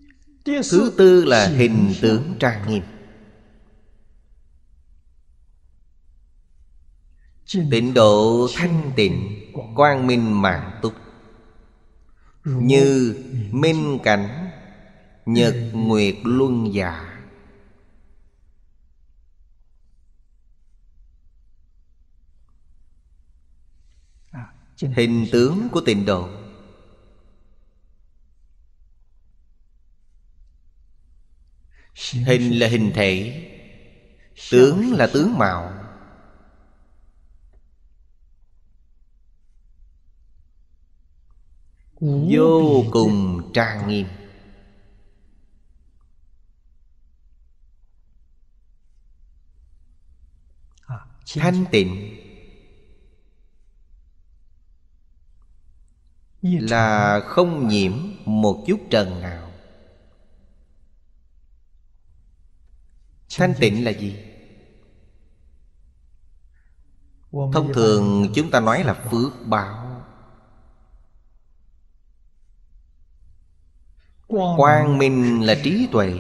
Thứ tư là hình tướng trang nghiêm. Tịnh độ thanh tịnh, quang minh mạn túc, như minh cảnh nhật nguyệt luân giả. Hình tướng của tịnh độ. Hình là hình thể, tướng là tướng mạo. Vô cùng trang nghiêm. Thanh tịnh là không nhiễm một chút trần nào. Thanh tịnh là gì? Thông thường chúng ta nói là phước báo. Quang minh là trí tuệ.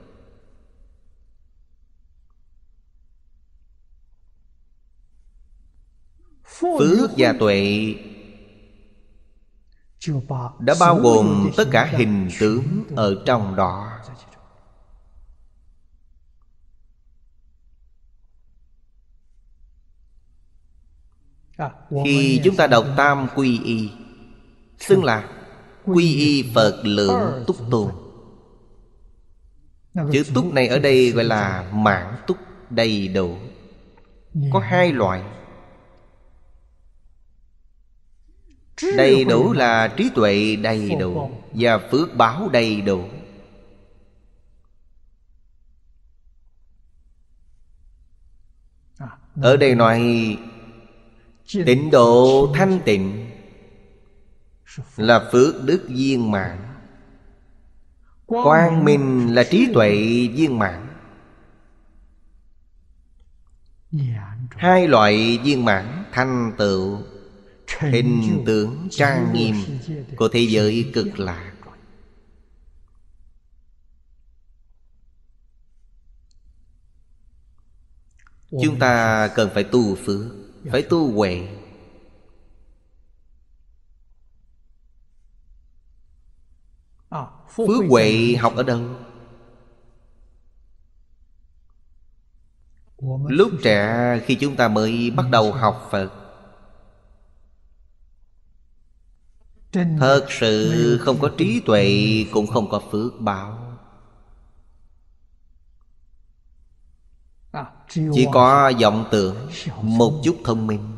Phước và tuệ đã bao gồm tất cả hình tướng ở trong đó. Khi chúng ta đọc Tam Quy Y, xưng là Quy Y Phật Lượng Túc Tôn. Chữ túc này ở đây gọi là mãn túc, đầy đủ. Có hai loại. Đầy đủ là trí tuệ đầy đủ và phước báo đầy đủ. Ở đây nói tịnh độ thanh tịnh là phước đức viên mãn, quang minh là trí tuệ viên mãn. Hai loại viên mãn thành tựu hình tướng trang nghiêm của thế giới cực lạc. Chúng ta cần phải tu phước, phải tu huệ. Phước huệ học ở đâu? Lúc trẻ khi chúng ta mới bắt đầu học Phật, thật sự không có trí tuệ, cũng không có phước báo. Chỉ có vọng tưởng, một chút thông minh.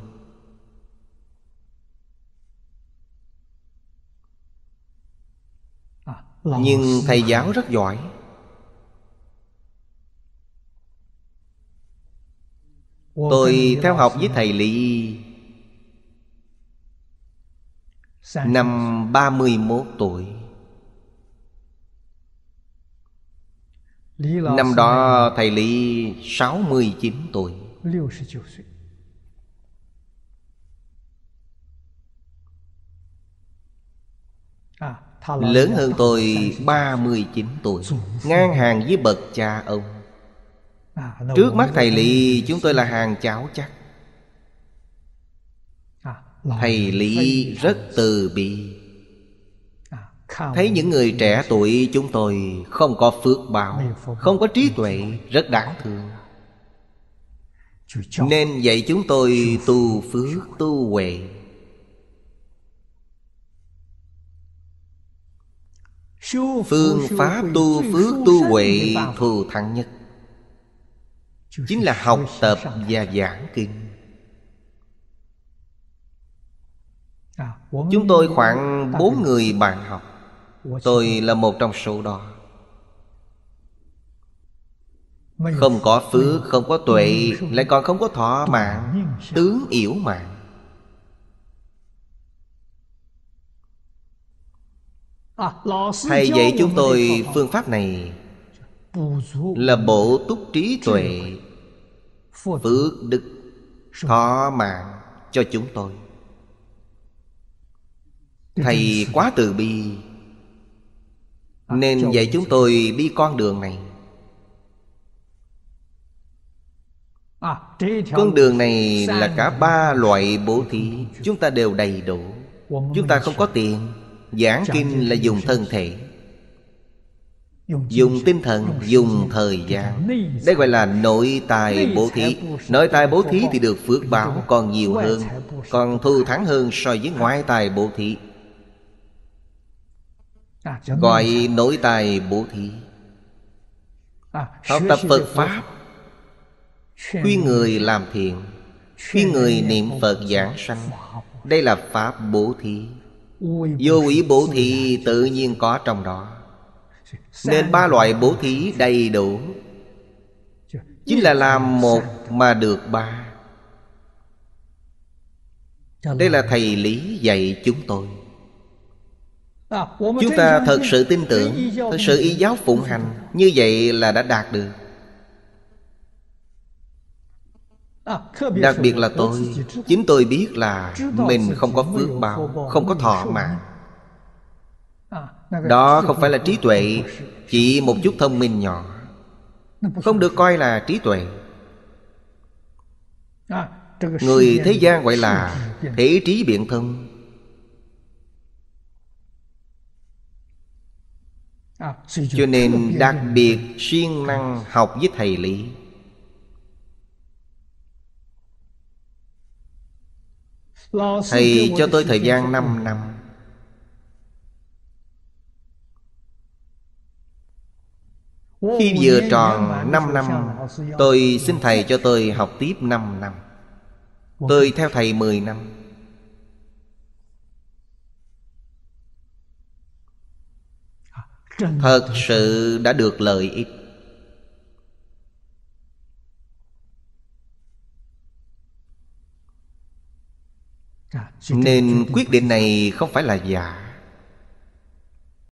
Nhưng thầy giáo rất giỏi. Tôi theo học với thầy Lý năm 31 tuổi. Năm đó thầy Lý 69 tuổi. Lớn hơn tôi 39 tuổi, ngang hàng với bậc cha ông. Trước mắt thầy Lý chúng tôi là hàng cháu chắc. Thầy Lý rất từ bi. Thấy những người trẻ tuổi chúng tôi không có phước báo, không có trí tuệ, rất đáng thương, nên dạy chúng tôi tu phước, tu huệ. Phương pháp tu phước tu huệ thù thắng nhất chính là học tập và giảng kinh. Chúng tôi khoảng 4 người bạn học. Tôi là một trong số đó. Không có phước, không có tuệ, lại còn không có thọ mạng, tướng yểu mạng. Thầy dạy chúng tôi phương pháp này là bổ túc trí tuệ, phước đức, thọ mạng cho chúng tôi. Thầy quá từ bi. Nên dạy chúng tôi đi con đường này. Con đường này là cả ba loại bố thí chúng ta đều đầy đủ. Chúng ta không có tiền, giảng kinh là dùng thân thể, dùng tinh thần, dùng thời gian. Đây gọi là nội tài bố thí. Nội tài bố thí thì được phước báo còn nhiều hơn, còn thù thắng hơn so với ngoại tài bố thí. Gọi nội tài bố thí. Học tập Phật Pháp, khuyên người làm thiện, khuyên người niệm Phật giảng sanh. Đây là Pháp bố thí. Vô úy bố thí tự nhiên có trong đó. Nên ba loại bố thí đầy đủ, chính là làm một mà được ba. Đây là thầy Lý dạy chúng tôi. Chúng ta thật sự tin tưởng, thật sự y giáo phụng hành, như vậy là đã đạt được. Đặc biệt là tôi, chính tôi biết là mình không có phước báo, không có thọ mạng. Đó không phải là trí tuệ, chỉ một chút thông minh nhỏ, không được coi là trí tuệ. Người thế gian gọi là thể trí biện thông. Cho nên đặc biệt siêng năng học với thầy Lý. Thầy cho tôi thời gian 5 năm. Khi vừa tròn 5 năm, tôi xin thầy cho tôi học tiếp 5 năm. Tôi theo thầy 10 năm. Thật sự đã được lợi ích. Nên quyết định này không phải là giả.